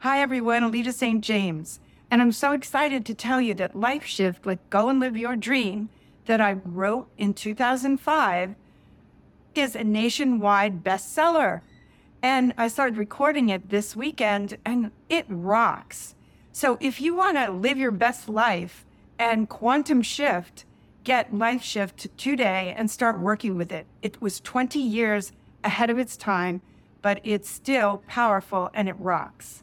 Hi, everyone. Alita St. James. And I'm so excited to tell you that Life Shift, like Go and Live Your Dream, that I wrote in 2005, is a nationwide bestseller. And I started recording it this weekend, and it rocks. So if you want to live your best life and quantum shift, get Life Shift today and start working with it. It was 20 years ahead of its time, but it's still powerful and it rocks.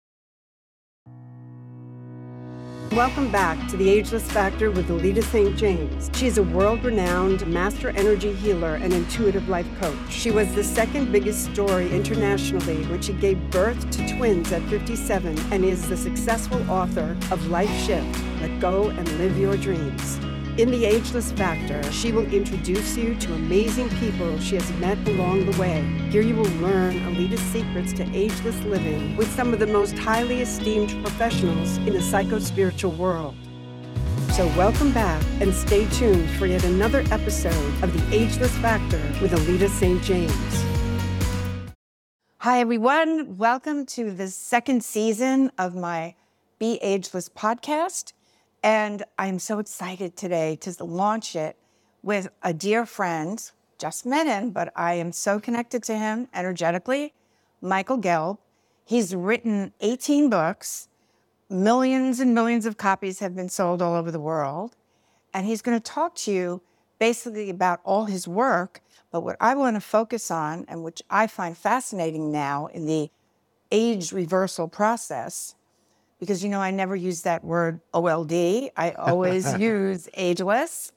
Welcome back to The Ageless Factor with Alita St. James. She's a world-renowned master energy healer and intuitive life coach. She was the second biggest story internationally when she gave birth to twins at 57 and is the successful author of Life Shift, Let Go and Live Your Dreams. In The Ageless Factor, she will introduce you to amazing people she has met along the way. Here you will learn Alita's secrets to ageless living with some of the most highly esteemed professionals in the psycho-spiritual world. So welcome back and stay tuned for yet another episode of The Ageless Factor with Alita St. James. Hi, everyone. Welcome to the second season of my Be Ageless podcast. And I'm so excited today to launch it with a dear friend, just met him, but I am so connected to him energetically, Michael Gelb. He's written 18 books. Millions and millions of copies have been sold all over the world. And he's going to talk to you basically about all his work. But what I want to focus on, and which I find fascinating now in the age reversal process, because, you know, I never use that word OLD. I always use ageless.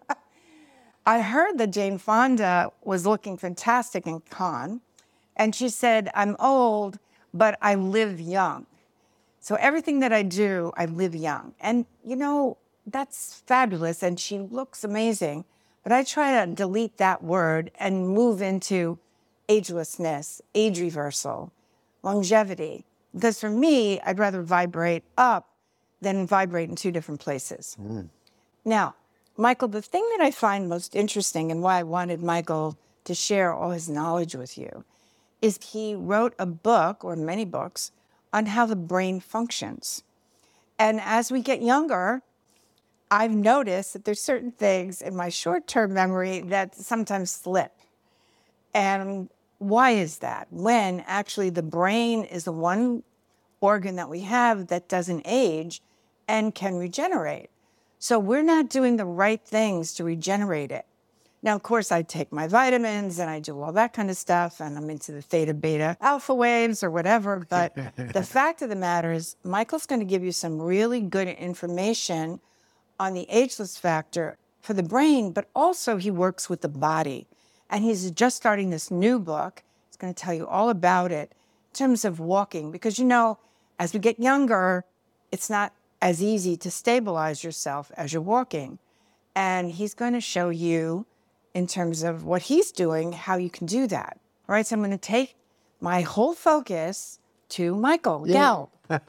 I heard that Jane Fonda was looking fantastic in Cannes, and she said, I'm old, but I live young. So everything that I do, I live young. And, you know, that's fabulous, and she looks amazing. But I try to delete that word and move into agelessness, age reversal, longevity. Because for me, I'd rather vibrate up than vibrate in two different places. Now, Michael, the thing that I find most interesting and why I wanted Michael to share all his knowledge with you is he wrote a book, or many books, on how the brain functions. And as we get younger, I've noticed that there's certain things in my short-term memory that sometimes slip. And why is that? When actually the brain is the one organ that we have that doesn't age and can regenerate. So we're not doing the right things to regenerate it. Now, of course, I take my vitamins and I do all that kind of stuff, and I'm into the theta, beta, alpha waves or whatever. But the fact of the matter is, Michael's going to give you some really good information on the ageless factor for the brain, but also he works with the body. And he's just starting this new book. He's going to tell you all about it in terms of walking. Because, you know, as we get younger, it's not as easy to stabilize yourself as you're walking. And he's going to show you, in terms of what he's doing, how you can do that. All right, so I'm going to take my whole focus to Michael Gelb.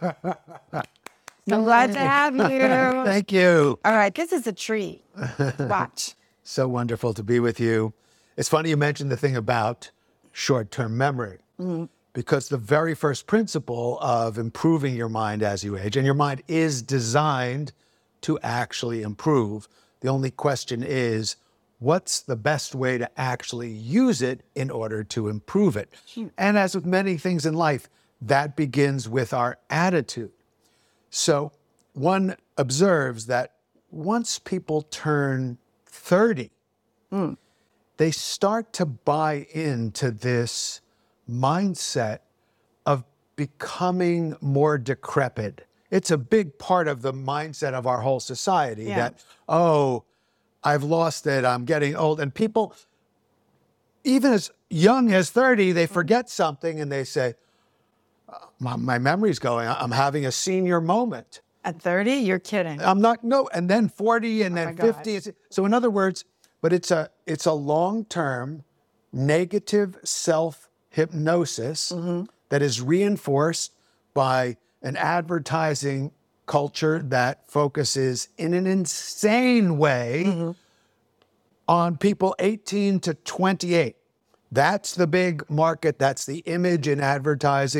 So glad to have you. Thank you. All right, this is a treat. Watch. So wonderful to be with you. It's funny you mentioned the thing about short-term memory, because the very first principle of improving your mind as you age, and your mind is designed to actually improve. The only question is, what's the best way to actually use it in order to improve it? And as with many things in life, that begins with our attitude. So one observes that once people turn 30, they start to buy into this mindset of becoming more decrepit. It's a big part of the mindset of our whole society that, oh, I've lost it, I'm getting old. And people, even as young as 30, they forget something and they say, my memory's going, I'm having a senior moment. At 30? You're kidding. I'm not, no, and then 40 and then 50. So in other words, but it's a long-term negative self-hypnosis that is reinforced by an advertising culture that focuses in an insane way on people 18 to 28. That's the big market. That's the image in advertising.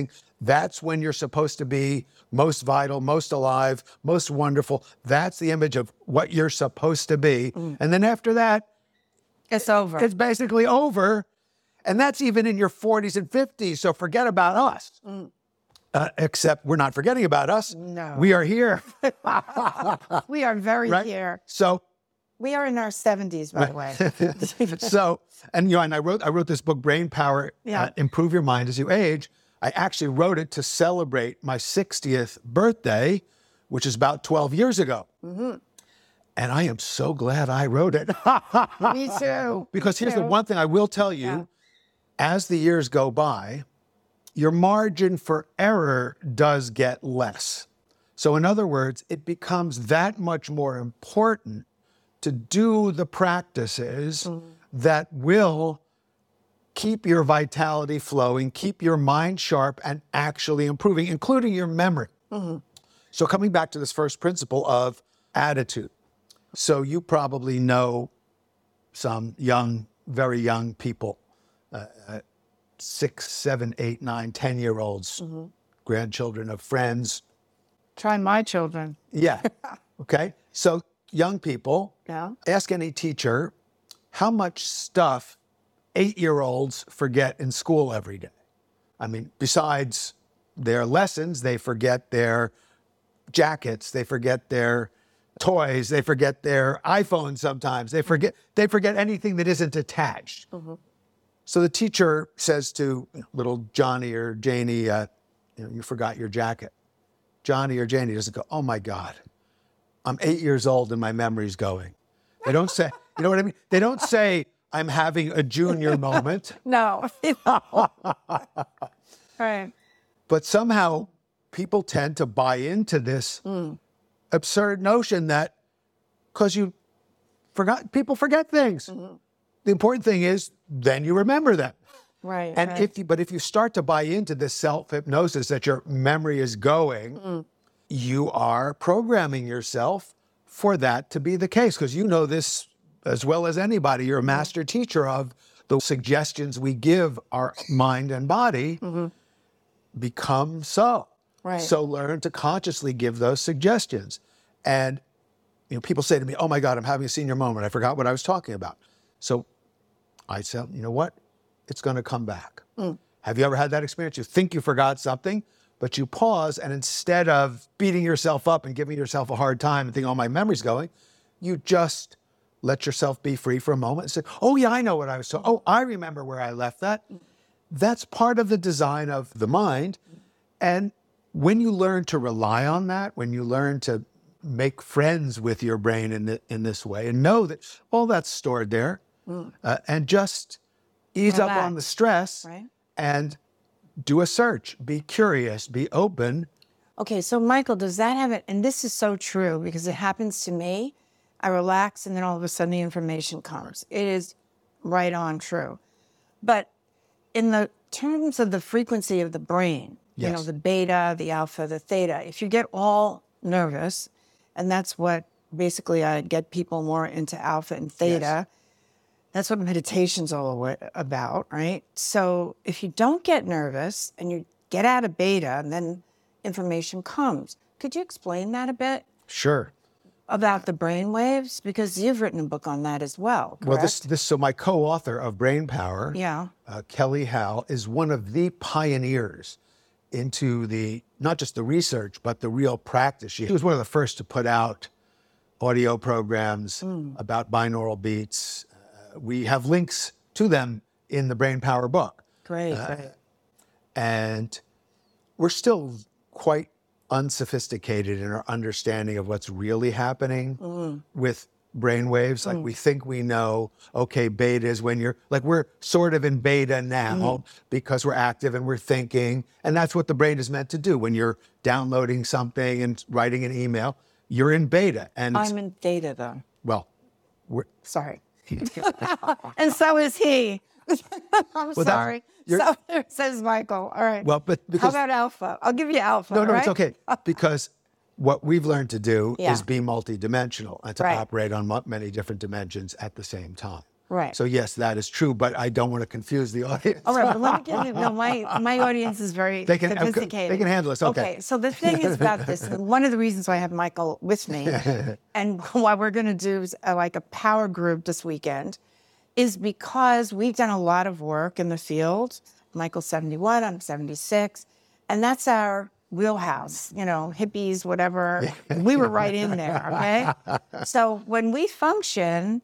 That's when you're supposed to be most vital, most alive, most wonderful. That's the image of what you're supposed to be. And then after that, It's over. it's basically over. And that's even in your 40s and 50s. So forget about us. Except we're not forgetting about us. No. We are here. We are very Right? here. So, We are in our 70s, by the way. so, and you know, and I wrote this book, Brain Power, Yeah. Improve Your Mind as You Age. I actually wrote it to celebrate my 60th birthday, which is about 12 years ago. And I am so glad I wrote it. Me too. Because here's the one thing I will tell you. As the years go by, your margin for error does get less. So in other words, it becomes that much more important to do the practices that will keep your vitality flowing, keep your mind sharp and actually improving, including your memory. So coming back to this first principle of attitude. So you probably know some young, very young people, 6, 7, 8, 9, 10-year-olds, grandchildren of friends. Try my children. Yeah. Okay. So young people, Yeah. ask any teacher how much stuff 8-year-olds forget in school every day. I mean, besides their lessons, they forget their jackets, they forget their toys, they forget their iPhones sometimes, they forget anything that isn't attached. So the teacher says to little Johnny or Janie, you forgot your jacket. Johnny or Janie doesn't go, oh my God, I'm 8 years old and my memory's going. They don't say, you know what I mean? They don't say, I'm having a junior moment. No. Right. But somehow people tend to buy into this absurd notion that because you forgot, people forget things. The important thing is then you remember them. Right. And right. if you start to buy into this self-hypnosis that your memory is going, you are programming yourself for that to be the case. Because you know this as well as anybody. You're a master teacher of the suggestions we give our mind and body become so. Right. So learn to consciously give those suggestions. And you know, people say to me, oh my God, I'm having a senior moment. I forgot what I was talking about. So I said, you know what? It's going to come back. Have you ever had that experience? You think you forgot something, but you pause, and instead of beating yourself up and giving yourself a hard time and think, oh, my memory's going, you just let yourself be free for a moment and say, oh yeah, I know what I was talking. Oh, I remember where I left that. That's part of the design of the mind. And when you learn to rely on that, when you learn to make friends with your brain in this way and know that all that's stored there, and just ease up on the stress, Right. and do a search, be curious, be open. Okay, so Michael, does that have it? And this is so true because it happens to me. I relax and then all of a sudden the information comes. It is right on true. But in the terms of the frequency of the brain, you know, Yes. the beta, the alpha, the theta, if you get all nervous, and that's what basically I get people more into alpha and theta. That's what meditation's all about, right? So if you don't get nervous and you get out of beta and then information comes, could you explain that a bit Sure. about the brain waves? Because you've written a book on that as well, correct? Well, so my co-author of Brain Power, Yeah. Kelly Howe, is one of the pioneers into not just the research, but the real practice. She was one of the first to put out audio programs about binaural beats. We have links to them in the Brain Power book. Great. And we're still quite unsophisticated in our understanding of what's really happening with brain waves. Like we think we know, okay, beta is when we're sort of in beta now because we're active and we're thinking. And that's what the brain is meant to do. When you're downloading something and writing an email, you're in beta. And I'm in theta, though. well, Sorry. And so is he. I'm sorry. So says Michael. All right. well, but How because about alpha? I'll give you alpha. no, right? it's okay. Because what we've learned to do Yeah. is be multidimensional and to Right. operate on many different dimensions at the same time. Right. So yes, that is true, but I don't want to confuse the audience. All right, but let me give you, no, my audience is very sophisticated. They can handle this, okay. Okay, so the thing is about this, and one of the reasons why I have Michael with me, and why we're going to do like a power group this weekend, is because we've done a lot of work in the field. Michael's 71, I'm 76, and that's our wheelhouse, hippies, whatever. We were right in there, okay? So when we function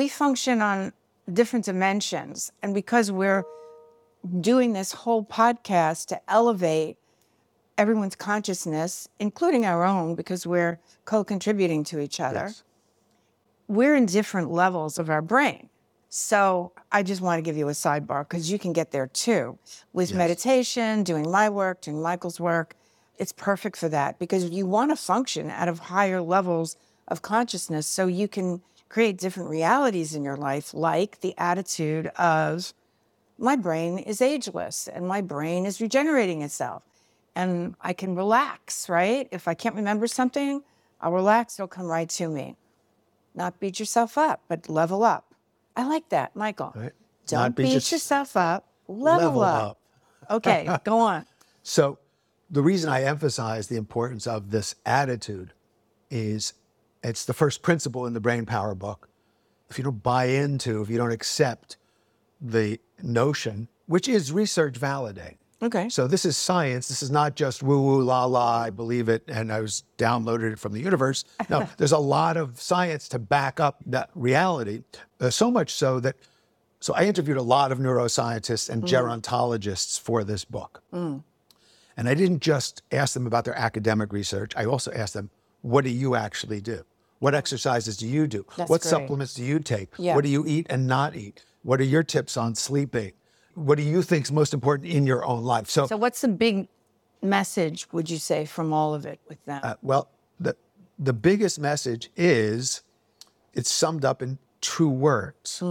on different dimensions. And because we're doing this whole podcast to elevate everyone's consciousness, including our own, because we're co-contributing to each other, Yes. we're in different levels of our brain. So I just want to give you a sidebar because you can get there too. With meditation, doing my work, doing Michael's work, it's perfect for that because you want to function out of higher levels of consciousness so you can create different realities in your life, like the attitude of my brain is ageless and my brain is regenerating itself. And I can relax, right? If I can't remember something, I'll relax, it'll come right to me. Not beat yourself up, but level up. I like that, Michael. Right. Don't Not beat yourself up, level up. Okay, go on. So the reason I emphasize the importance of this attitude is it's the first principle in the Brain Power book. If you don't buy into, if you don't accept the notion, which is research validated. Okay. So this is science. This is not just woo-woo, la-la, I believe it, and I was downloaded it from the universe. No, there's a lot of science to back up that reality. So much so that, so I interviewed a lot of neuroscientists and gerontologists for this book. And I didn't just ask them about their academic research. I also asked them, what do you actually do? What exercises do you do? That's What great. supplements do you take? Yeah. What do you eat and not eat? What are your tips on sleeping? What do you think is most important in your own life? So what's the big message, would you say, from all of it with them? Well, the biggest message is it's summed up in 2 words.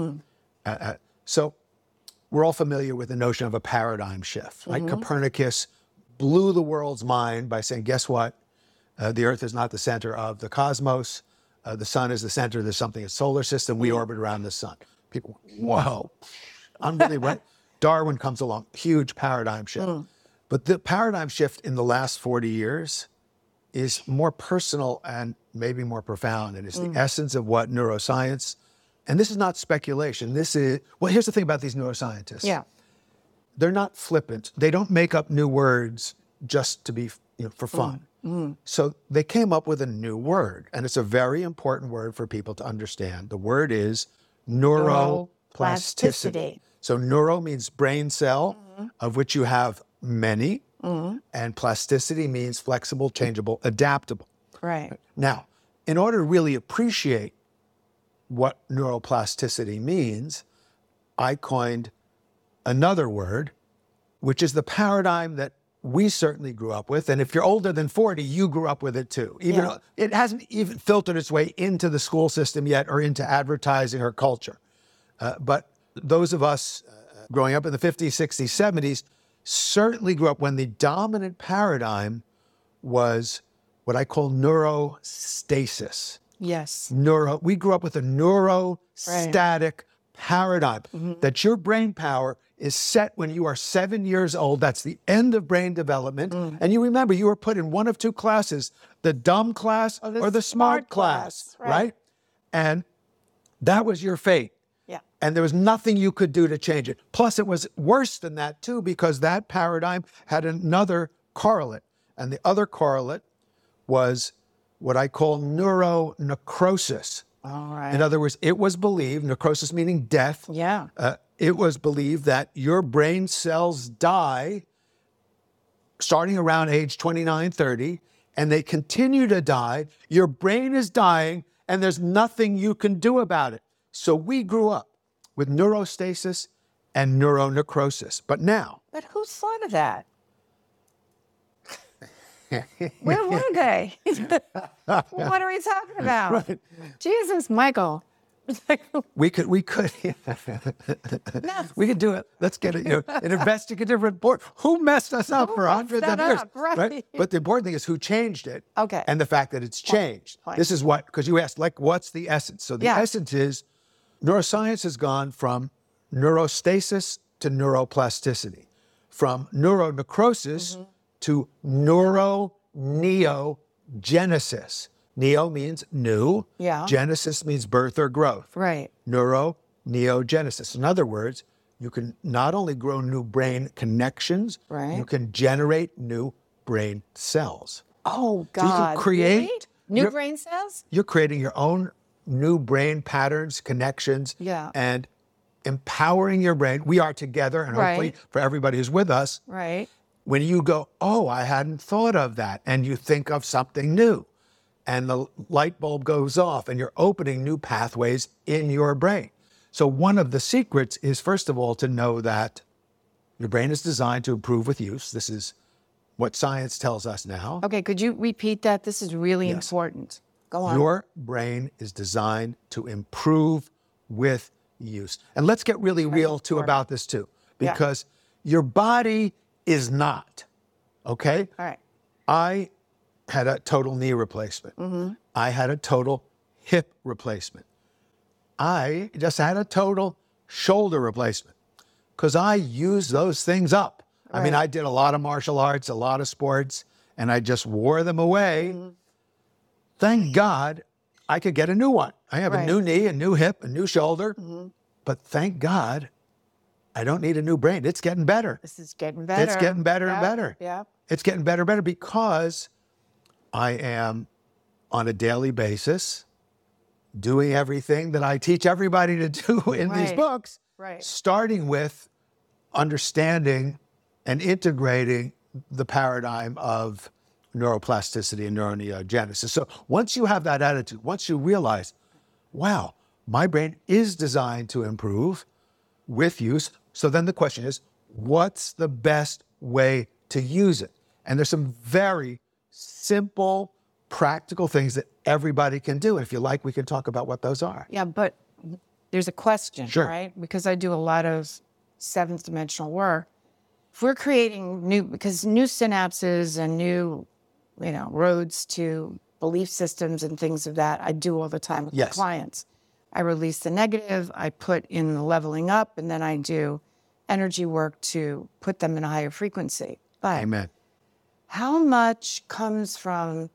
So we're all familiar with the notion of a paradigm shift, right? Copernicus blew the world's mind by saying, guess what? The Earth is not the center of the cosmos. The sun is the center. There's something, a solar system. We orbit around the sun. People, whoa, unbelievable. Darwin comes along, huge paradigm shift. But the paradigm shift in the last 40 years is more personal and maybe more profound. And it's the essence of what neuroscience, and this is not speculation. This is, well, here's the thing about these neuroscientists. Yeah. They're not flippant. They don't make up new words just to be, for fun. So they came up with a new word, and it's a very important word for people to understand. The word is neuroplasticity. Neuroplasticity. So neuro means brain cell, of which you have many, and plasticity means flexible, changeable, adaptable. Right. Now, in order to really appreciate what neuroplasticity means, I coined another word, which is the paradigm that we certainly grew up with. And if you're older than 40, you grew up with it too. Even though it hasn't even filtered its way into the school system yet or into advertising or culture. But those of us growing up in the 50s, 60s, 70s certainly grew up when the dominant paradigm was what I call neurostasis. Yes. We grew up with a neurostatic paradigm that your brain power is set when you are 7 years old. That's the end of brain development. And you remember, you were put in one of 2 classes, the dumb class or the smart class, right? And that was your fate. Yeah. And there was nothing you could do to change it. Plus, it was worse than that too, because that paradigm had another correlate. And the other correlate was what I call neuronecrosis. All right. In other words, it was believed, necrosis meaning death. Yeah. It was believed that your brain cells die starting around age 29, 30, and they continue to die. Your brain is dying, and there's nothing you can do about it. So we grew up with neurostasis and neuronecrosis. But now, But who thought of that? Where were they? What are we talking about? Jesus, Michael. we could we could do it. Let's get an investigative report. Who messed us up for hundreds of years? Right. But the important thing is who changed it. Okay. And the fact that it's changed. Point. This is what, because you asked, like, what's the essence? So the essence is Neuroscience has gone from neurostasis to neuroplasticity, from neuronecrosis to neuroneogenesis. Neo means new. Yeah. Genesis means birth or growth. Right. Neuroneogenesis. In other words, you can not only grow new brain connections, Right. you can generate new brain cells. Oh, So you God. can create Really? New your- brain cells? You're creating your own new brain patterns, connections, Yeah. and empowering your brain. We are together, and hopefully Right. for everybody who's with us, Right. when you go, oh, I hadn't thought of that, and you think of something new, and the light bulb goes off, and you're opening new pathways in your brain. So one of the secrets is, first of all, to know that your brain is designed to improve with use. This is what science tells us now. Okay, could you repeat that? This is really Yes. important. Go on. Your brain is designed to improve with use. And let's get really real too about this too, Yeah. because your body is not, okay? All right. I had a total knee replacement. I had a total hip replacement. I just had a total shoulder replacement because I used those things up. I mean, Right. I did a lot of martial arts, a lot of sports, and I just wore them away. Thank God I could get a new one. I have a Right. new knee, a new hip, a new shoulder, but thank God I don't need a new brain. It's getting better. This is getting better. It's getting better and better. Yeah. It's getting better and better because I am on a daily basis doing everything that I teach everybody to do in these Right. books, Right. starting with understanding and integrating the paradigm of neuroplasticity and neuroneogenesis. So once you have that attitude, once you realize, wow, my brain is designed to improve with use. So then the question is, what's the best way to use it? And there's some very simple, practical things that everybody can do. And if you like, we can talk about what those are. Yeah, but there's a question, Sure. right? Because I do a lot of seventh dimensional work. If we're creating new synapses and new, roads to belief systems and things of that, I do all the time with my Yes. clients. I release the negative, I put in the leveling up, and then I do energy work to put them in a higher frequency. But Amen. how much comes from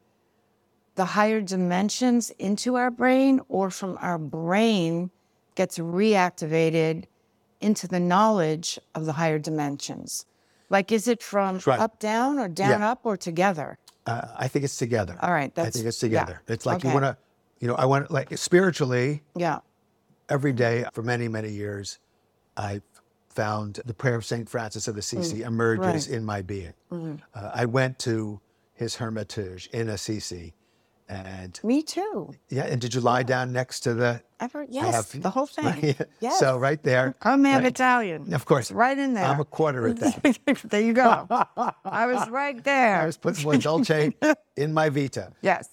the higher dimensions into our brain, or from our brain gets reactivated into the knowledge of the higher dimensions? Like, is it from right. up, down, or down, Yeah. up, or together? I think it's together. All right, I that's- think it's yeah. together. It's like Okay. you want to, I want like spiritually, Yeah. every day for many, many years, I've found the prayer of St. Francis of Assisi emerges right. in my being. I went to his hermitage in Assisi, and Me too. yeah, and did you lie down next to the? Yes, the whole thing. Yes. So right there. I'm half Italian. Of course. It's right in there. I'm a quarter at that. There you go. I was right there. I was putting more Dolce in my Vita. Yes.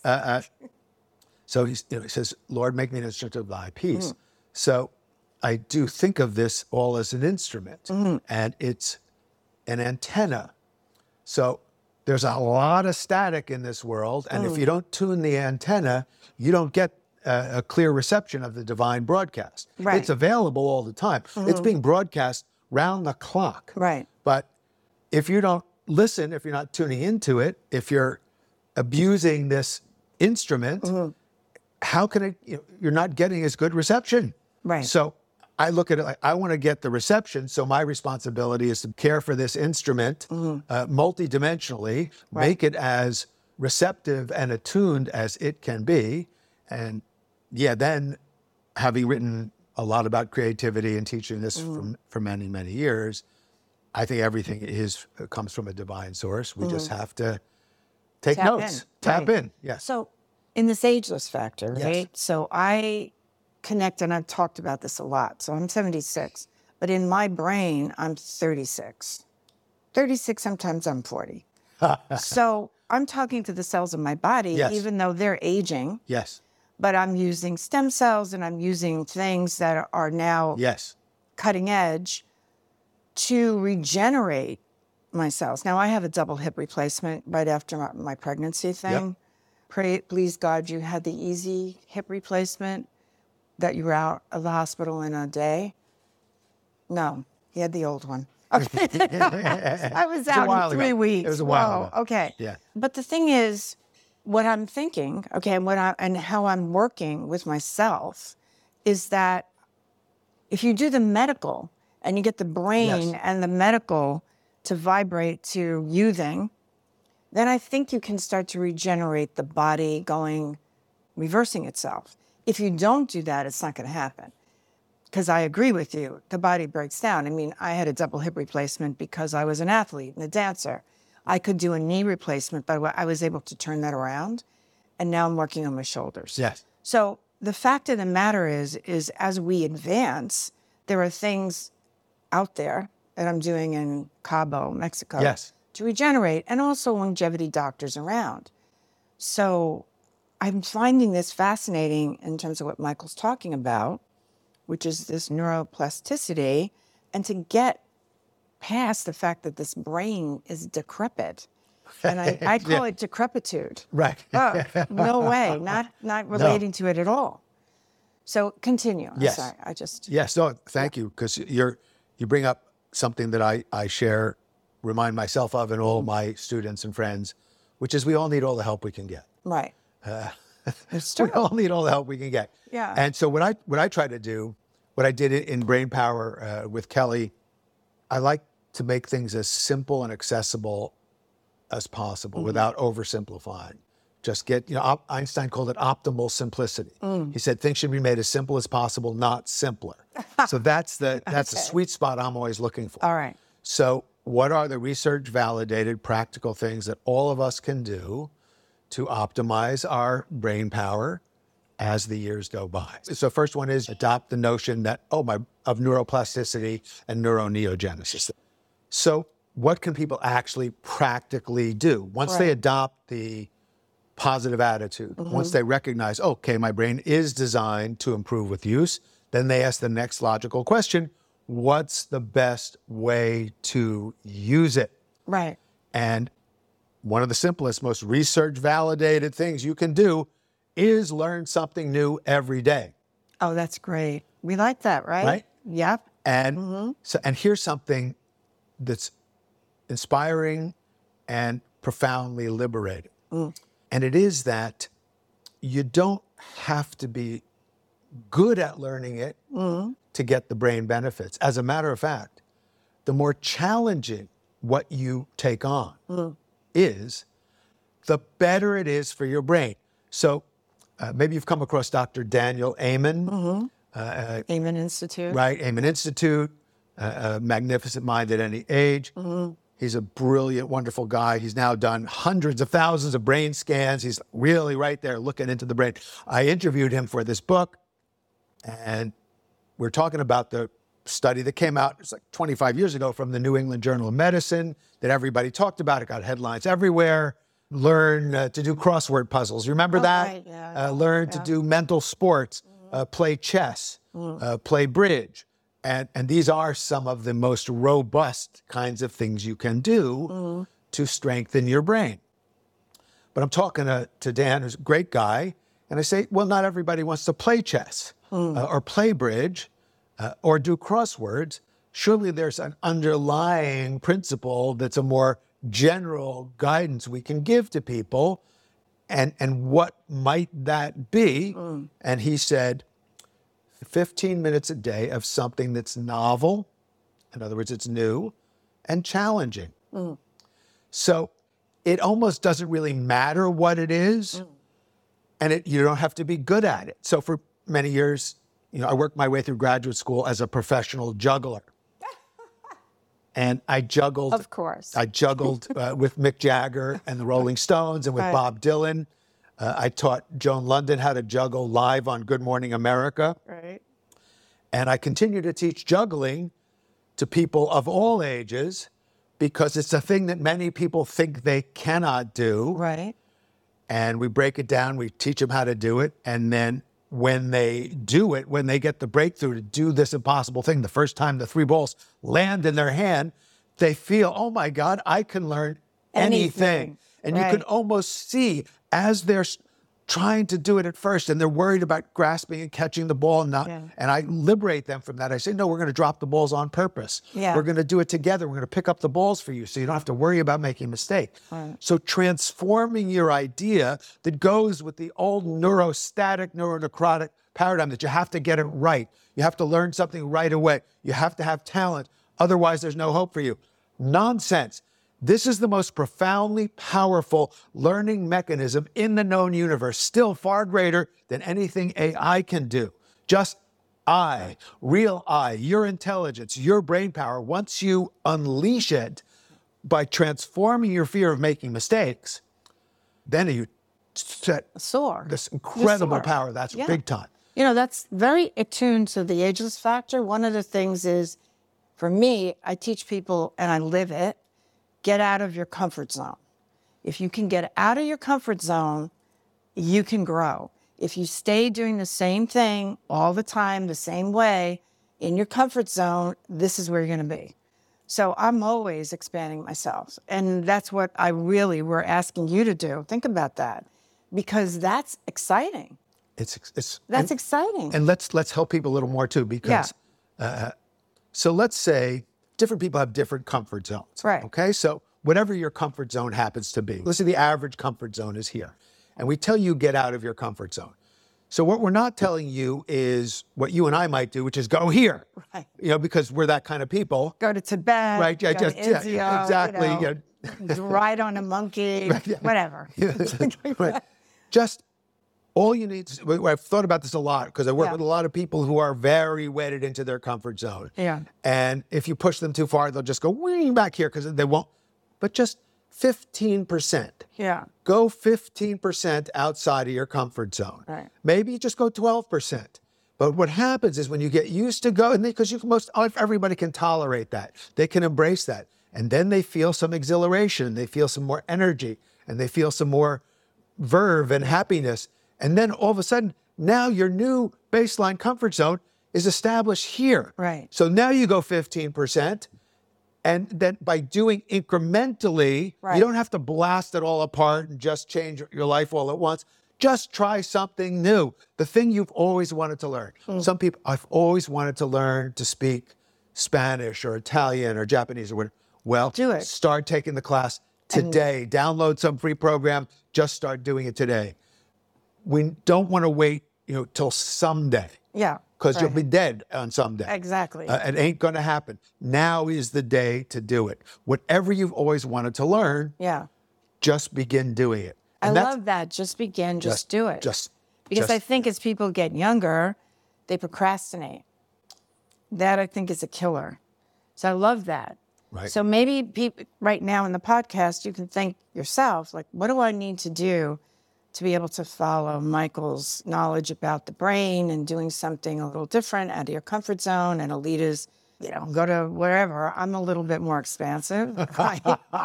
So he says, Lord, make me an instrument of thy peace. So I do think of this all as an instrument, and it's an antenna. So there's a lot of static in this world, and if you don't tune the antenna, you don't get a clear reception of the divine broadcast. Right. It's available all the time. It's being broadcast round the clock. Right. But if you don't listen, if you're not tuning into it, if you're abusing this instrument, how can it, you're not getting as good reception. Right. So I look at it like, I want to get the reception. So my responsibility is to care for this instrument multidimensionally, make it as receptive and attuned as it can be. And yeah, then having written a lot about creativity and teaching this for many, many years, I think everything comes from a divine source. We just have to take Tap notes, in. tap Right. in. Yes. So in this ageless factor, Yes. right? So I connect, and I've talked about this a lot. So I'm 76, but in my brain, I'm 36. 36, sometimes I'm 40. So I'm talking to the cells of my body, Yes. even though they're aging, Yes. but I'm using stem cells and I'm using things that are now Yes. cutting edge to regenerate my cells. Now, I have a double hip replacement right after my pregnancy thing. Please, God, you had the easy hip replacement. that you were out of the hospital in a day? No, he had the old one. Okay. I was out while in 3 ago. weeks. It was a while ago. Okay. Yeah. But the thing is, what I'm thinking, okay, and how I'm working with myself is that if you do the medical and you get the brain Yes. and the medical to vibrate to youthing, then I think you can start to regenerate the body reversing itself. If you don't do that, it's not going to happen. Because I agree with you, the body breaks down. I mean, I had a double hip replacement because I was an athlete and a dancer. I could do a knee replacement, but I was able to turn that around. And now I'm working on my shoulders. Yes. So the fact of the matter is as we advance, there are things out there that I'm doing in Cabo, Mexico, Yes. to regenerate, and also longevity doctors around. So I'm finding this fascinating in terms of what Michael's talking about, which is this neuroplasticity, and to get past the fact that this brain is decrepit. And I call it decrepitude. Right. Oh, no way, not relating to it at all. So continue. I'm Yes. sorry, I just... Yes, no, thank you, because you bring up something that I share, remind myself of, and all my students and friends, which is we all need all the help we can get. Right. It's We true. all need all the help we can get. Yeah. And so what I try to do, what I did in Brain Power with Kelly, I like to make things as simple and accessible as possible without oversimplifying. Just get, Einstein called it optimal simplicity. He said things should be made as simple as possible, not simpler. So that's the sweet spot I'm always looking for. All right. So what are the research validated practical things that all of us can do to optimize our brain power as the years go by? So first one is adopt the notion that, of neuroplasticity and neuroneogenesis. So what can people actually practically do? Once they adopt the positive attitude, once they recognize, okay, my brain is designed to improve with use, then they ask the next logical question, what's the best way to use it? Right. And one of the simplest, most research validated things you can do is learn something new every day. Oh, that's great. We like that, right? Right. Yep. And and here's something that's inspiring and profoundly liberating. And it is that you don't have to be good at learning it to get the brain benefits. As a matter of fact, the more challenging what you take on is, the better it is for your brain. So maybe you've come across Dr. Daniel Amen. Amen Institute. Right, Amen Institute, a magnificent mind at any age. He's a brilliant, wonderful guy. He's now done hundreds of thousands of brain scans. He's really right there looking into the brain. I interviewed him for this book, and we're talking about the study that came out, it's like 25 years ago, from the New England Journal of Medicine that everybody talked about. It got headlines everywhere. Learn to do crossword puzzles. Remember that? Right, yeah. Learn to do mental sports, play chess, play bridge. And these are some of the most robust kinds of things you can do to strengthen your brain. But I'm talking to Dan, who's a great guy, and I say, well, not everybody wants to play chess or play bridge or do crosswords. Surely there's an underlying principle that's a more general guidance we can give to people. And what might that be? And he said, 15 minutes a day of something that's novel, in other words, it's new, and challenging. So it almost doesn't really matter what it is, and you don't have to be good at it. So for many years, I worked my way through graduate school as a professional juggler. And I juggled. Of course. I juggled with Mick Jagger and the Rolling Stones and with Right. Bob Dylan. I taught Joan London how to juggle live on Good Morning America. Right. And I continue to teach juggling to people of all ages because it's a thing that many people think they cannot do. Right. And we break it down, we teach them how to do it. And then when they do it, when they get the breakthrough to do this impossible thing, the first time the 3 balls land in their hand, they feel, oh my God, I can learn anything. And you can Right. almost see as they're trying to do it at first, and they're worried about grasping and catching the ball and not. Yeah. And I liberate them from that. I say, no, we're going to drop the balls on purpose. Yeah. We're going to do it together. We're going to pick up the balls for you, so you don't have to worry about making a mistake. Right. So transforming your idea that goes with the old neurostatic, neuronecrotic paradigm that you have to get it right. You have to learn something right away. You have to have talent. Otherwise, there's no hope for you. Nonsense. This is the most profoundly powerful learning mechanism in the known universe, still far greater than anything AI can do. Just real your intelligence, your brain power, once you unleash it by transforming your fear of making mistakes, then you set Soar. this incredible soar. power. That's Yeah. big time. You know, that's very attuned to the ageless factor. One of the things is, for me, I teach people and I live it, get out of your comfort zone. If you can get out of your comfort zone, you can grow. If you stay doing the same thing all the time, the same way, in your comfort zone, this is where you're going to be. So I'm always expanding myself. And that's what we're asking you to do. Think about that, because that's exciting. That's exciting. And let's help people a little more too, because so let's say different people have different comfort zones. Right. Okay. So whatever your comfort zone happens to be, let's say the average comfort zone is here, and we tell you get out of your comfort zone. So what we're not telling you is what you and I might do, which is go here. Right. You know, because we're that kind of people. Go to Tibet. Right. Yeah. Go to India, exactly. You know, ride on a monkey. Right, yeah. Whatever. Right. Just all you need to, I've thought about this a lot because I work with a lot of people who are very wedded into their comfort zone. Yeah. And if you push them too far, they'll just go wing back here because they won't. But just 15%. Yeah. Go 15% outside of your comfort zone. Right. Maybe you just go 12%. But what happens is when you get used to going, because everybody can tolerate that. They can embrace that. And then they feel some exhilaration. They feel some more energy. And they feel some more verve and happiness. And then all of a sudden, now your new baseline comfort zone is established here. Right. So now you go 15%. And then by doing incrementally, Right. you don't have to blast it all apart and just change your life all at once. Just try something new. The thing you've always wanted to learn. Some people, I've always wanted to learn to speak Spanish or Italian or Japanese or whatever. Well, Do it. Start taking the class today. Download some free program. Just start doing it today. We don't want to wait, till someday. Yeah. Because you'll be dead on someday. Exactly. It ain't going to happen. Now is the day to do it. Whatever you've always wanted to learn, Yeah. just begin doing it. I And that's love that. Just begin, just do it. just- Because I think as people get younger, they procrastinate. That I think is a killer. So I love that. Right. So maybe people right now in the podcast, you can think yourself, like, what do I need to do to be able to follow Michael's knowledge about the brain and doing something a little different out of your comfort zone? And Alita's, go to wherever. I'm a little bit more expansive. Right?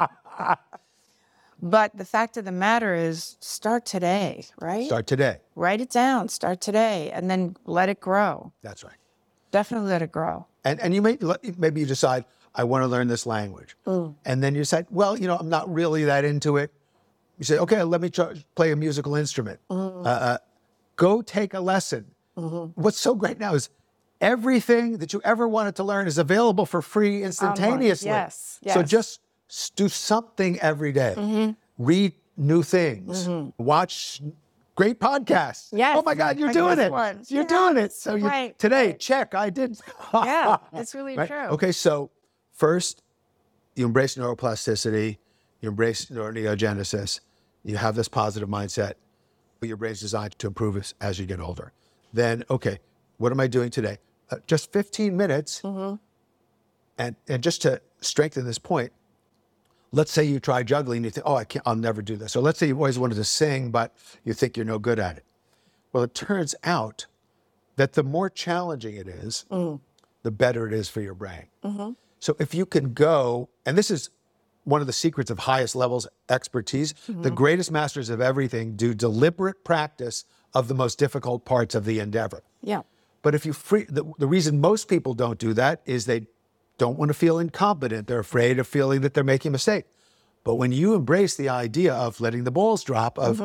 But the fact of the matter is, start today, right? Start today. Write it down, start today, and then let it grow. That's right. Definitely let it grow. And you maybe you decide, I want to learn this language. And then you decide, well, I'm not really that into it. You say, okay, let me play a musical instrument. Go take a lesson. What's so great now is everything that you ever wanted to learn is available for free instantaneously. Yes, So yes. just do something every day. Read new things. Watch great podcasts. Yes, Oh my God, you're like doing this it. one. You're Yeah, doing it. So right, today, right. check, I did. Yeah, it's really Right? true. Okay, so first, you embrace neuroplasticity, you embrace neuroneogenesis, you have this positive mindset, but your brain's designed to improve as you get older. Then, okay, what am I doing today? Just 15 minutes, and just to strengthen this point, let's say you try juggling, you think, I'll never do this. Or let's say you've always wanted to sing, but you think you're no good at it. Well, it turns out that the more challenging it is, the better it is for your brain. So if you can go, and this is one of the secrets of highest levels expertise, the greatest masters of everything do deliberate practice of the most difficult parts of the endeavor. Yeah. But if the reason most people don't do that is they don't want to feel incompetent. They're afraid of feeling that they're making a mistake. But when you embrace the idea of letting the balls drop, of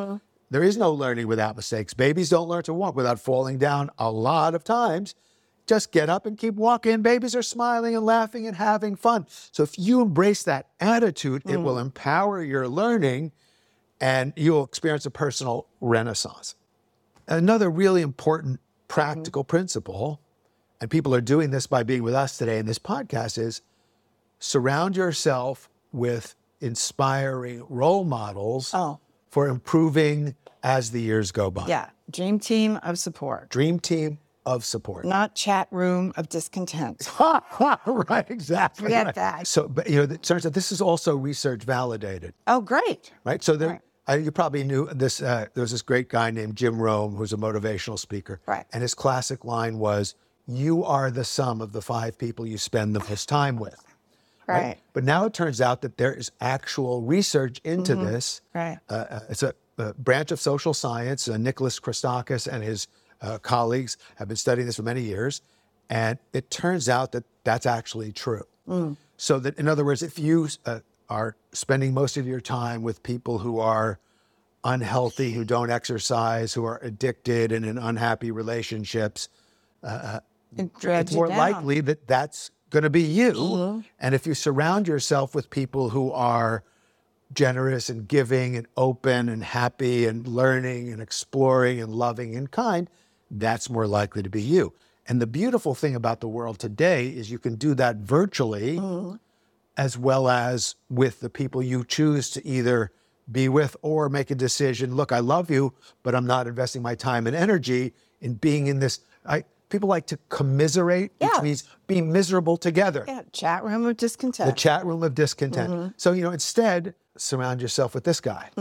There is no learning without mistakes. Babies don't learn to walk without falling down a lot of times. Just get up and keep walking. Babies are smiling and laughing and having fun. So if you embrace that attitude, it will empower your learning and you'll experience a personal renaissance. Another really important practical principle, and people are doing this by being with us today in this podcast, is surround yourself with inspiring role models for improving as the years go by. Yeah. Dream team of support. Dream team of support. Not chat room of discontent. Right, exactly. Forget right. that. So, but it turns out this is also research validated, Oh, great. right? So there, Right. you probably knew this. There was this great guy named Jim Rome, who's a motivational speaker. Right. And his classic line was, "You are the sum of the 5 people you spend the most time with." Right. But now it turns out that there is actual research into this. Right. It's a branch of social science. Nicholas Christakis and his colleagues have been studying this for many years. And it turns out that that's actually true. So that, in other words, if you are spending most of your time with people who are unhealthy, who don't exercise, who are addicted and in unhappy relationships, It drags it's you more down. likely that that's going to be you. And if you surround yourself with people who are generous and giving and open and happy and learning and exploring and loving and kind, that's more likely to be you. And the beautiful thing about the world today is you can do that virtually as well as with the people you choose to either be with or make a decision. Look, I love you, but I'm not investing my time and energy in being in this. People like to commiserate, which Yeah. means be miserable together. Yeah. Chat room of discontent. The chat room of discontent. So, instead, surround yourself with this guy.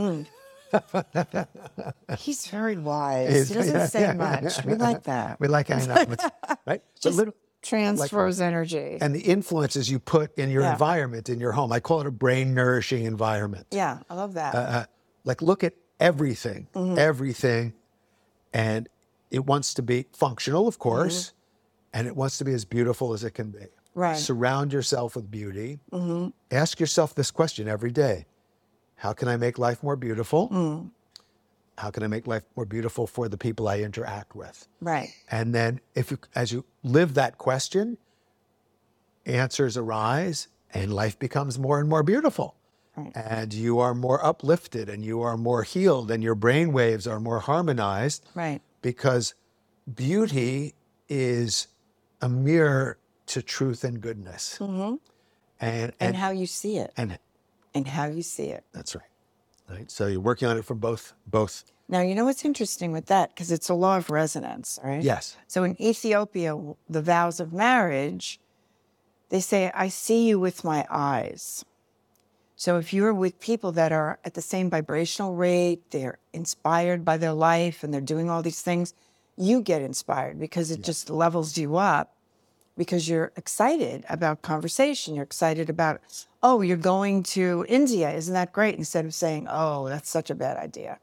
He's very wise. He doesn't say much. We like that. We like hanging out with, right? So Just transfers energy. and the influences you put in your Yeah. environment, in your home. I call it a brain nourishing environment. Yeah, I love that. Like, look at everything, Mm-hmm. everything. And it wants to be functional, of course, and it wants to be as beautiful as it can be. Right. Surround yourself with beauty. Ask yourself this question every day. How can I make life more beautiful? How can I make life more beautiful for the people I interact with? Right. And then as you live that question, answers arise and life becomes more and more beautiful. Right. And you are more uplifted and you are more healed and your brain waves are more harmonized. Right. Because beauty is a mirror to truth and goodness. And how you see it. and How you see it. that's right. Right. So you're working on it from both. Now, you know what's interesting with that? Because it's a law of resonance, right? Yes. So in Ethiopia, the vows of marriage, they say, I see you with my eyes. So if you're with people that are at the same vibrational rate, they're inspired by their life and they're doing all these things, you get inspired because it just levels you up because you're excited about conversation. You're excited about, oh, you're going to India. Isn't that great? Instead of saying, oh, that's such a bad idea,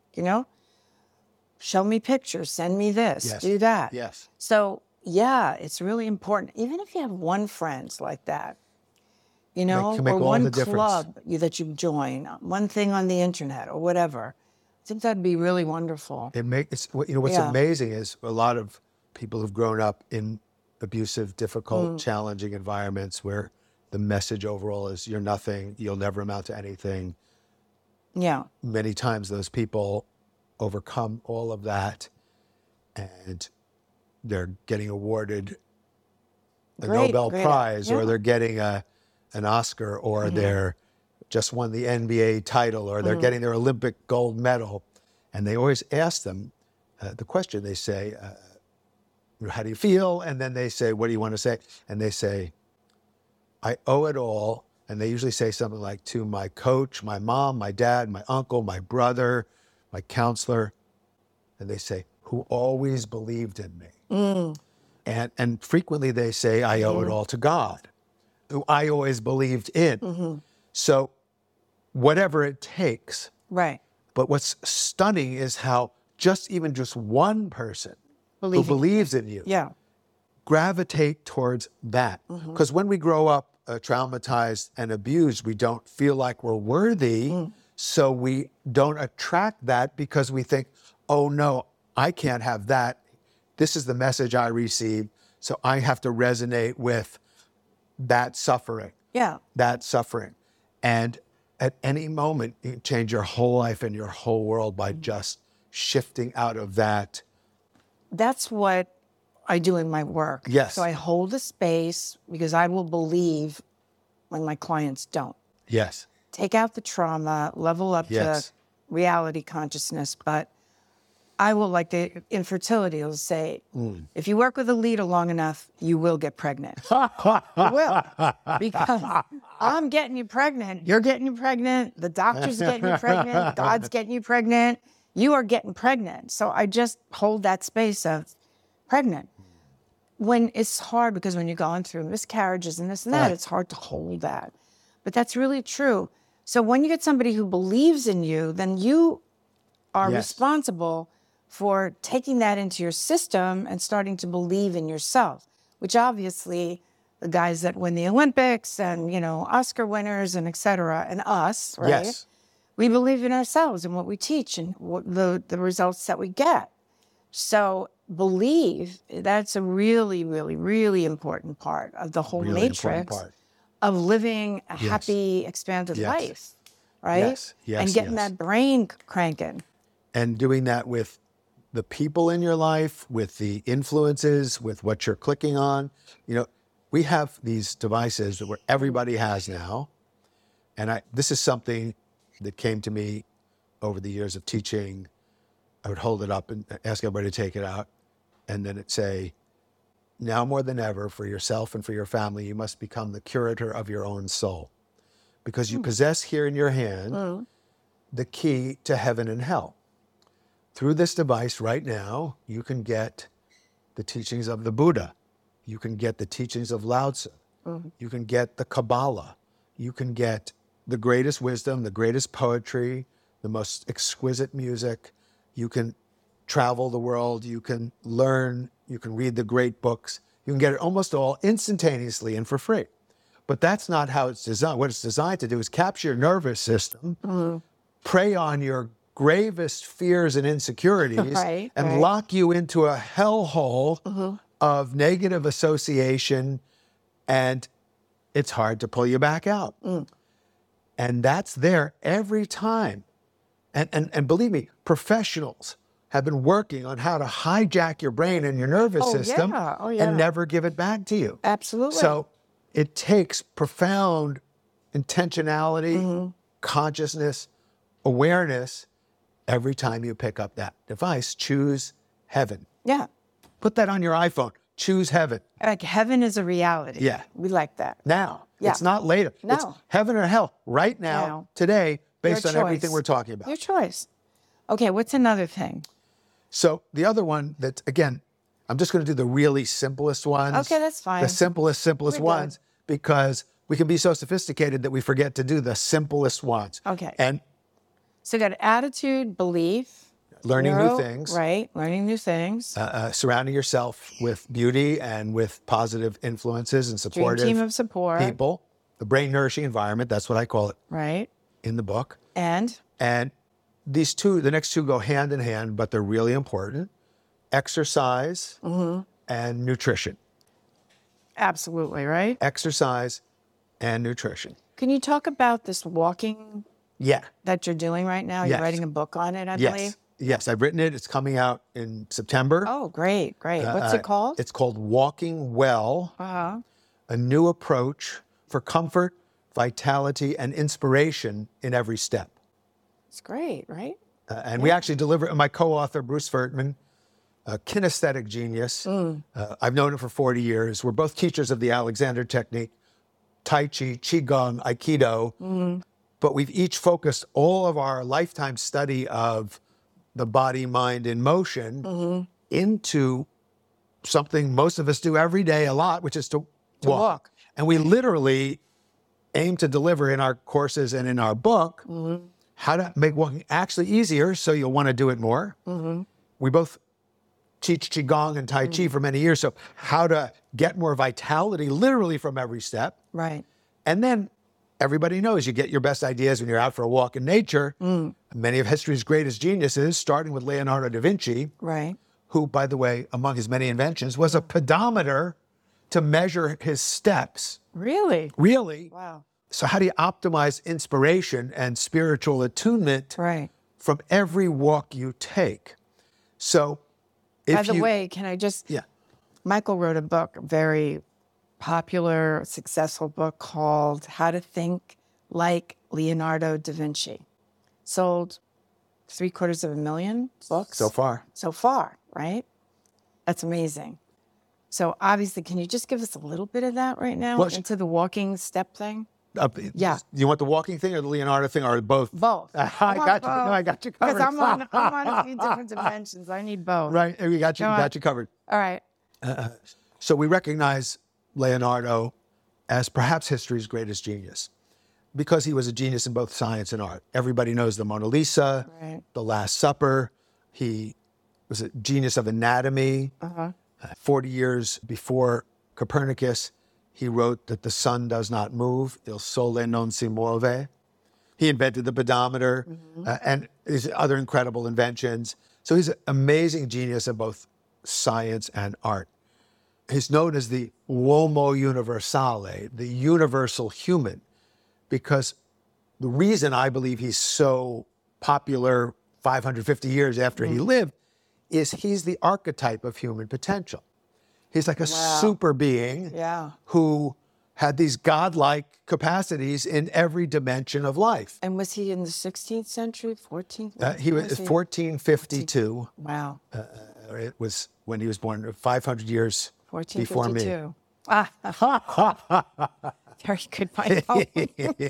Show me pictures, send me this, Yes. do that. Yes. So, yeah, it's really important. Even if you have one friend like that, can make or all one the difference. club that you join, one thing on the internet or whatever. I think that'd be really wonderful. What's Yeah. amazing is a lot of people who've grown up in abusive, difficult, challenging environments where the message overall is you're nothing, you'll never amount to anything. Yeah. Many times those people overcome all of that and they're getting awarded a Great, Nobel great. Prize or Yeah. they're getting an Oscar or they're just won the NBA title or they're getting their Olympic gold medal. And they always ask them the question. They say, how do you feel? And then they say, what do you want to say? And they say, I owe it all. And they usually say something like, to my coach, my mom, my dad, my uncle, my brother, my counselor. And they say, who always believed in me. And frequently they say, I owe it all to God, who I always believed in. So whatever it takes. Right. But what's stunning is how just one person who Believing. believes in you Yeah. gravitate towards that. Because when we grow up traumatized and abused, we don't feel like we're worthy So we don't attract that because we think, oh no, I can't have that. This is the message I received. So I have to resonate with that suffering. Yeah. That suffering. And at any moment, you can change your whole life and your whole world by just shifting out of that. That's what I do in my work. Yes. So I hold a space because I will believe when my clients don't. Yes. Take out the trauma, level up Yes. to reality consciousness. But I will, like the infertility, will say, if you work with a leader long enough, you will get pregnant. You will. Because I'm getting you pregnant. You're getting you pregnant. The doctor's getting you pregnant. God's getting you pregnant. You are getting pregnant. So I just hold that space of pregnant. When it's hard, because when you're going through miscarriages and this and that, Right. it's hard to hold that. But that's really true. So when you get somebody who believes in you, then you are Yes. responsible for taking that into your system and starting to believe in yourself, which obviously the guys that win the Olympics and, Oscar winners and et cetera, and us, right? Yes. We believe in ourselves and what we teach and what the results that we get. So believe, that's a really, really, really important part of the whole Really important matrix part. of living a Yes. happy, expanded Yes. life, right? Yes. Yes. And getting Yes. that brain cranking. And doing that with the people in your life, with the influences, with what you're clicking on. We have these devices that where everybody has now. And this is something that came to me over the years of teaching. I would hold it up and ask everybody to take it out. And then it'd say, now more than ever, for yourself and for your family, you must become the curator of your own soul. Because you possess here in your hand the key to heaven and hell. Through this device right now, you can get the teachings of the Buddha. You can get the teachings of Lao Tzu. You can get the Kabbalah. You can get the greatest wisdom, the greatest poetry, the most exquisite music. You can travel the world. You can learn. You can read the great books. You can get it almost all instantaneously and for free. But that's not how it's designed. What it's designed to do is capture your nervous system, prey on your gravest fears and insecurities, Right, and right. lock you into a hellhole of negative association, and it's hard to pull you back out. And that's there every time. And believe me, professionals have been working on how to hijack your brain and your nervous system yeah. Oh, yeah. and never give it back to you. Absolutely. So it takes profound intentionality, consciousness, awareness. Every time you pick up that device, choose heaven. yeah. Put that on your iPhone. Choose heaven. Like heaven is a reality. Yeah. We like that. Now. Yeah. It's not later. No. It's heaven or hell right now, Now. today, based Your on everything choice. we're talking about. Your choice. Okay, what's another thing? So the other one that, again, I'm just going to do the really simplest ones. Okay, that's fine. The simplest We're good. ones, because we can be so sophisticated that we forget to do the simplest ones. Okay. And So you got attitude, belief. learning new things. Right, learning new things. Surrounding yourself with beauty and with positive influences and Dream supportive team of support. people. The brain nourishing environment, that's what I call it Right. in the book. And And the next two go hand in hand, but they're really important. Exercise and nutrition. absolutely, right? Exercise and nutrition. Can you talk about this walking Yeah. that you're doing right now? You're Yes. writing a book on it, I Yes. believe. Yes, I've written it. It's coming out in September. Oh, great, great. What's it called? It's called Walking Well, Uh-huh. a new approach for comfort, vitality, and inspiration in every step. It's great, right? And we actually deliver, my co-author, Bruce Furtman, a kinesthetic genius. I've known him for 40 years. We're both teachers of the Alexander technique, Tai Chi, Qigong, Aikido. But we've each focused all of our lifetime study of the body, mind, and motion into something most of us do every day a lot, which is to walk. And we literally aim to deliver in our courses and in our book how to make walking actually easier so you'll want to do it more. We both teach Qigong and Tai Chi for many years, so how to get more vitality literally from every step. Right. And then everybody knows you get your best ideas when you're out for a walk in nature. Many of history's greatest geniuses, starting with Leonardo da Vinci, Right. who, by the way, among his many inventions, was a pedometer to measure his steps. Really? Really? Wow. So how do you optimize inspiration and spiritual attunement Right. from every walk you take? So By the way, can I just... Yeah. Michael wrote a book, a very popular, successful book called How to Think Like Leonardo da Vinci. Sold 750,000 books. So far. So far, right? That's amazing. So obviously, can you just give us a little bit of that right now Well, into the walking step thing? Yeah. You want the walking thing or the Leonardo thing or both? Both. I got you. No, I got you covered. Because I'm on a few different dimensions. I need both. Right. We got you. Go on. Got you covered. All right. So we recognize Leonardo as perhaps history's greatest genius because he was a genius in both science and art. Everybody knows the Mona Lisa, Right. the Last Supper. He was a genius of anatomy. 40 years before Copernicus, he wrote that the sun does not move, il sole non si muove. He invented the pedometer and his other incredible inventions. So he's an amazing genius in both science and art. He's known as the uomo universale, the universal human, because the reason I believe he's so popular 550 years after he lived is he's the archetype of human potential. He's like a super being Yeah. who had these godlike capacities in every dimension of life. And was he in the 16th century, 14th? He was 1452. Wow. It was when he was born, 500 years before me. 1452. Very good, Michael. Okay.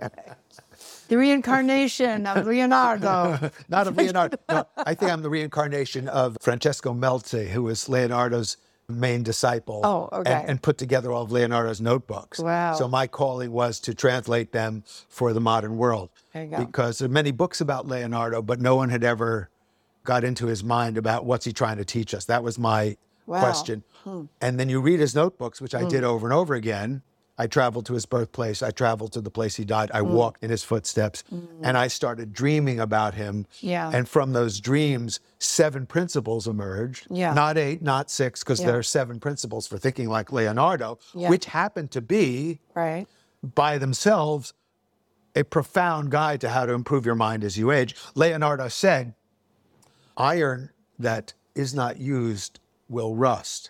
The reincarnation of Leonardo. Not of Leonardo. No, I think I'm the reincarnation of Francesco Melzi, who was Leonardo's main disciple. Oh, okay. And put together all of Leonardo's notebooks. Wow. So my calling was to translate them for the modern world. There you go. Because there are many books about Leonardo, but no one had ever got into his mind about what's he trying to teach us. That was my question. And then you read his notebooks, which I did over and over again. I traveled to his birthplace. I traveled to the place he died. I walked in his footsteps. And I started dreaming about him. Yeah. And from those dreams, 7 principles emerged. Yeah. Not 8, not 6, because there are 7 principles for thinking like Leonardo, which happen to be, Right. by themselves, a profound guide to how to improve your mind as you age. Leonardo said, iron that is not used will rust.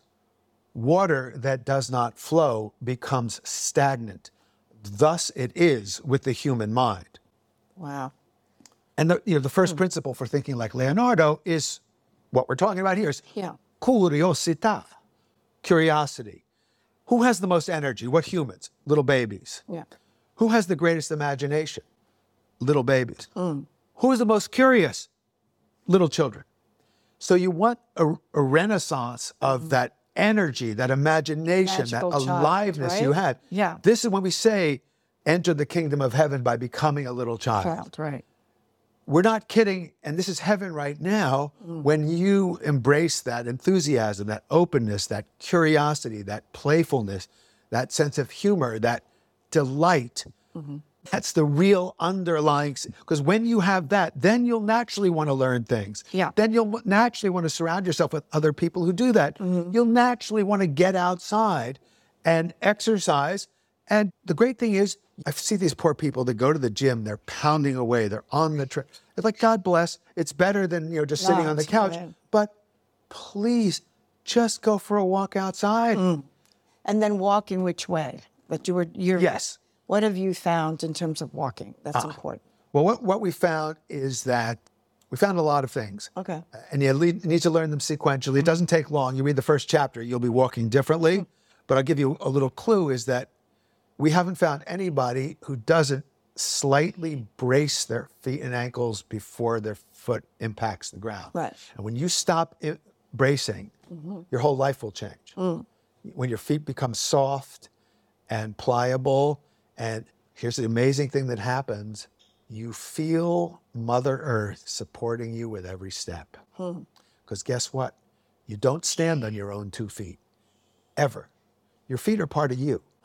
Water that does not flow becomes stagnant. Thus it is with the human mind. Wow. And the first principle for thinking like Leonardo is what we're talking about here is Yeah. curiosità, curiosity. Who has the most energy? What humans? Little babies. Yeah. Who has the greatest imagination? Little babies. Who is the most curious? Little children. So you want a renaissance of that energy, that imagination, Magical that child, aliveness you right? had. Yeah. This is when we say, enter the kingdom of heaven by becoming a little child. Child, right. We're not kidding, and this is heaven right now, when you embrace that enthusiasm, that openness, that curiosity, that playfulness, that sense of humor, that delight. That's the real underlying, because when you have that, then you'll naturally want to learn things. Yeah. Then you'll naturally want to surround yourself with other people who do that. You'll naturally want to get outside and exercise. And the great thing is, I see these poor people that go to the gym, they're pounding away, they're on the trail. It's like, God bless, it's better than just sitting on the it's couch. right. But please, just go for a walk outside. And then walk in which way? That you're Yes. What have you found in terms of walking? That's important. Well, what we found is that we found a lot of things. Okay. And you need to learn them sequentially. It doesn't take long. You read the first chapter, you'll be walking differently. But I'll give you a little clue is that we haven't found anybody who doesn't slightly brace their feet and ankles before their foot impacts the ground. Right. And when you stop bracing, your whole life will change. When your feet become soft and pliable, and here's the amazing thing that happens, you feel Mother Earth supporting you with every step. Because guess what? You don't stand on your own 2 feet, ever. Your feet are part of you.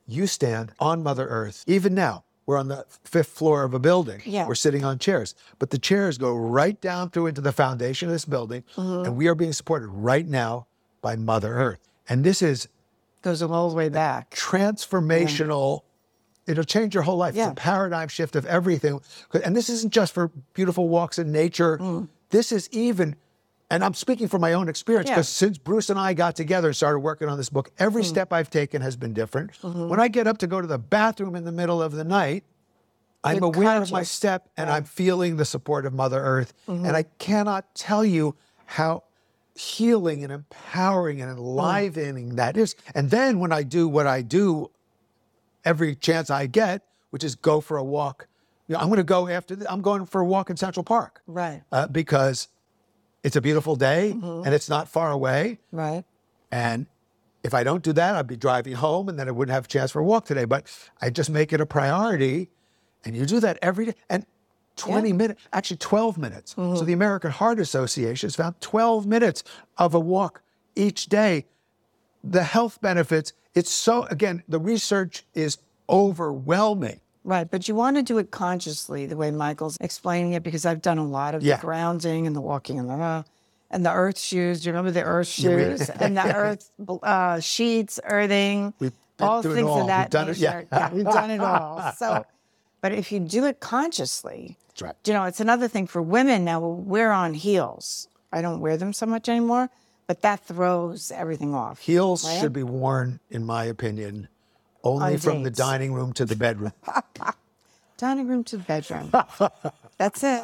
You stand on Mother Earth. Even now, we're on the 5th floor of a building. Yeah. We're sitting on chairs. But the chairs go right down through into the foundation of this building. And we are being supported right now by Mother Earth. And this is Goes all the way back. transformational. It'll change your whole life. Yeah. It's a paradigm shift of everything. And this isn't just for beautiful walks in nature. This is even, and I'm speaking from my own experience, because since Bruce and I got together and started working on this book, every step I've taken has been different. When I get up to go to the bathroom in the middle of the night, I'm You're aware of my conscious. step, and I'm feeling the support of Mother Earth. And I cannot tell you how healing and empowering and enlivening that is. And then when I do what I do every chance I get, which is go for a walk. I'm going to go after this. I'm going for a walk in Central Park. Right. Because it's a beautiful day and it's not far away. Right. And if I don't do that, I'd be driving home and then I wouldn't have a chance for a walk today. But I just make it a priority. And you do that every day. And 20 minutes, actually 12 minutes. So the American Heart Association has found 12 minutes of a walk each day. The health benefits, it's so, again, the research is overwhelming. Right, but you want to do it consciously, the way Michael's explaining it, because I've done a lot of the grounding and the walking and the earth shoes. Do you remember the earth shoes and the earth sheets, earthing, We've been all through it things all. of that We've done it, nature? yeah. We've done it all. So, but if you do it consciously, That's right. you know, it's another thing for women now. We're on heels. I don't wear them so much anymore, but that throws everything off. Heels right? should be worn, in my opinion, only On from the dates. dining room to the bedroom. Dining room to the bedroom. That's it.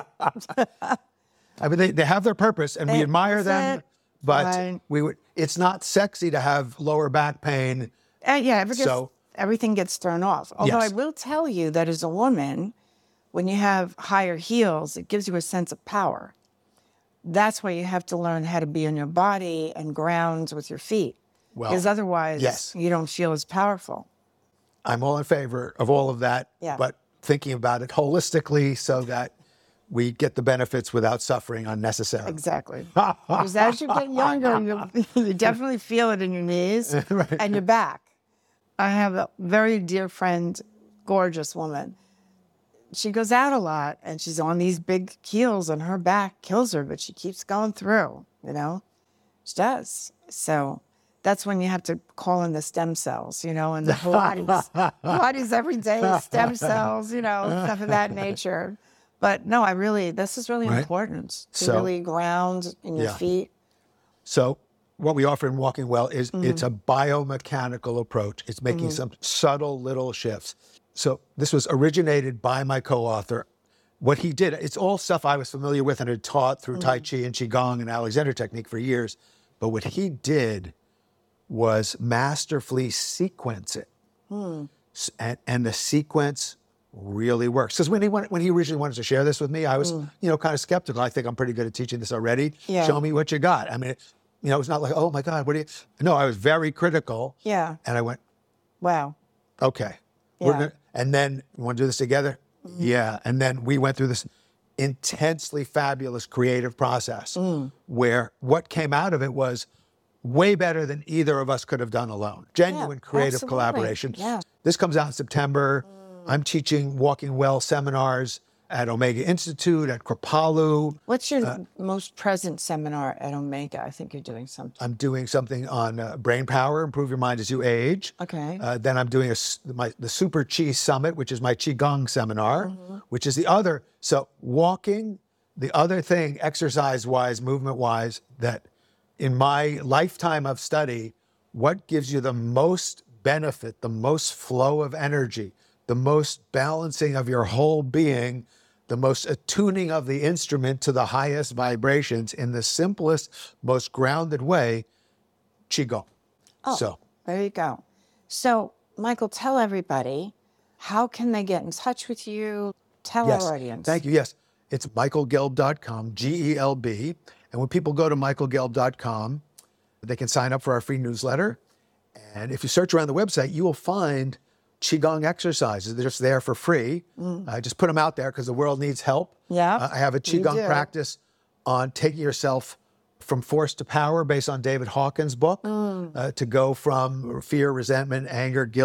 I mean, they have their purpose, and we admire them, That's it. but Right. it's not sexy to have lower back pain. Yeah, So- everything gets thrown off. Although Yes. I will tell you that as a woman, when you have higher heels, it gives you a sense of power. That's why you have to learn how to be in your body and ground with your feet. Well, Because otherwise, yes. you don't feel as powerful. I'm all in favor of all of that, Yeah. but thinking about it holistically so that we get the benefits without suffering unnecessarily. Exactly. Because as you get younger, you definitely feel it in your knees and your back. I have a very dear friend, gorgeous woman. She goes out a lot and she's on these big heels and her back kills her, but she keeps going through, you know? She does. So that's when you have to call in the stem cells, you know, and the Pilates every day, stem cells, you know, stuff of that nature. But no, this is really Right. important to So- really ground in your Yeah. feet. So what we offer in Walking Well is it's a biomechanical approach. It's making some subtle little shifts. So this was originated by my co-author. What he did, it's all stuff I was familiar with and had taught through Tai Chi and Qigong and Alexander Technique for years. But what he did was masterfully sequence it. And the sequence really works. Because when he originally wanted to share this with me, I was, kind of skeptical. I think I'm pretty good at teaching this already. Yeah. Show me what you got. I mean, it's not like, oh my God, what do you? No, I was very critical. Yeah. And I went, Wow. okay. Yeah. And then, you want to do this together? Yeah. And then we went through this intensely fabulous creative process where what came out of it was way better than either of us could have done alone. Genuine creative absolutely. collaboration. Yeah. This comes out in September. I'm teaching Walking Well seminars at Omega Institute, at Kripalu. What's your most present seminar at Omega? I think you're doing something. I'm doing something on brain power, improve your mind as you age. Okay. Then I'm doing the Super Chi Summit, which is my Qigong seminar, which is the other. So walking, the other thing, exercise-wise, movement-wise, that in my lifetime of study, what gives you the most benefit, the most flow of energy, the most balancing of your whole being, the most attuning of the instrument to the highest vibrations in the simplest, most grounded way, Qigong. So There you go. So, Michael, tell everybody, how can they get in touch with you? Tell yes, our audience. thank you. Yes, it's michaelgelb.com, Gelb. And when people go to michaelgelb.com, they can sign up for our free newsletter. And if you search around the website, you will find Qigong exercises. They're just there for free. I just put them out there because the world needs help. Yeah, I have a you Qigong do. practice on taking yourself from force to power based on David Hawkins' book, to go from fear, resentment, anger, guilt,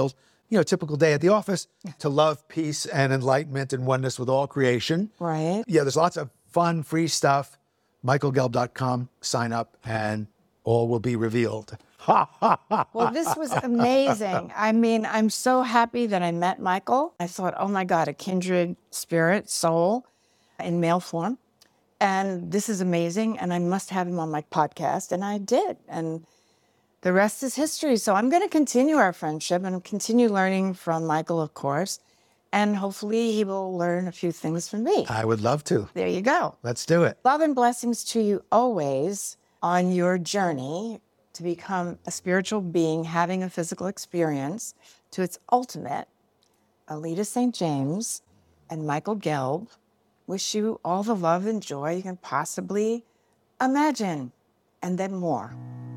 typical day at the office, to love, peace, and enlightenment and oneness with all creation. Right. Yeah, there's lots of fun, free stuff. michaelgelb.com, sign up, and all will be revealed. Well, this was amazing. I mean, I'm so happy that I met Michael. I thought, oh my God, a kindred spirit, soul in male form. And this is amazing. And I must have him on my podcast. And I did. And the rest is history. So I'm going to continue our friendship and continue learning from Michael, of course. And hopefully he will learn a few things from me. I would love to. There you go. Let's do it. Love and blessings to you always on your journey to become a spiritual being having a physical experience to its ultimate. Alida St. James and Michael Gelb wish you all the love and joy you can possibly imagine, and then more.